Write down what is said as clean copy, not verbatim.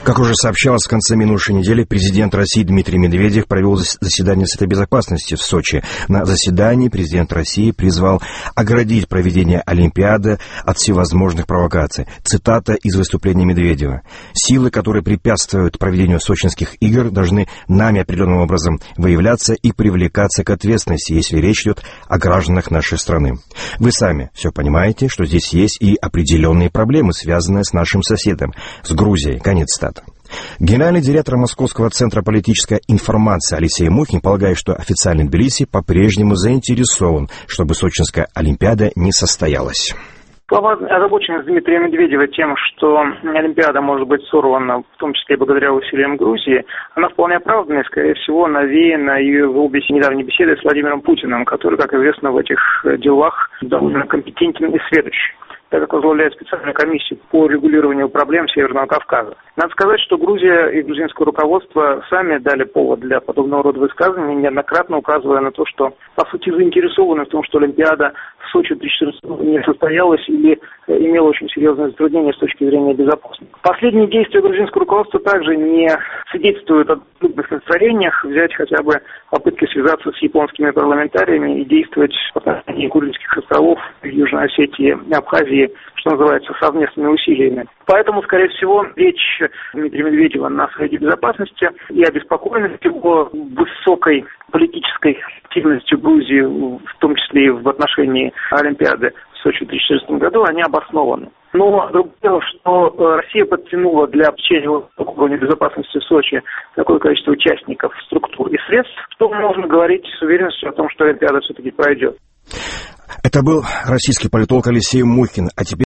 Как уже сообщалось, в конце минувшей недели президент России Дмитрий Медведев провел заседание Совета Безопасности в Сочи. На заседании президент России призвал оградить проведение Олимпиады от всевозможных провокаций. Цитата из выступления Медведева. «Силы, которые препятствуют проведению сочинских игр, должны нами определенным образом выявляться и привлекаться к ответственности, если речь идет о гражданах нашей страны. Вы сами все понимаете, что здесь есть и определенные проблемы, связанные с нашим соседом, с Грузией». Конец цитаты. Генеральный директор Московского центра политической информации Алексей Мухин полагает, что официальный Тбилиси по-прежнему заинтересован, чтобы Сочинская Олимпиада не состоялась. Слова озабоченность Дмитрия Медведева тем, что Олимпиада может быть сорвана, в том числе благодаря усилиям Грузии, она вполне оправданная, скорее всего, навеяна и в области недавней беседы с Владимиром Путиным, который, как известно, в этих делах довольно компетентен и сведущ, так как возглавляет специальную комиссию по регулированию проблем Северного Кавказа. Надо сказать, что Грузия и грузинское руководство сами дали повод для подобного рода высказываний, неоднократно указывая на то, что, по сути, заинтересованы в том, что Олимпиада в Сочи 2014 не состоялась или имела очень серьезные затруднения с точки зрения безопасности. Последние действия грузинского руководства также не свидетельствуют о трудных настроениях. Взять хотя бы попытки связаться с японскими парламентариями и действовать в отношении Курильских островов, Южной Осетии и Абхазии, что называется, совместными усилиями. Поэтому, скорее всего, речь Дмитрия Медведева на Совете Безопасности и обеспокоенность его высокой политической активностью Грузии, в том числе и в отношении Олимпиады в Сочи в 2014 году, они обоснованы. Но другое дело, что Россия подтянула для обеспечения уровня безопасности в Сочи такое количество участников, структур и средств, что можно говорить с уверенностью о том, что Олимпиада все-таки пройдет. Это был российский политолог Алексей Мухин. А теперь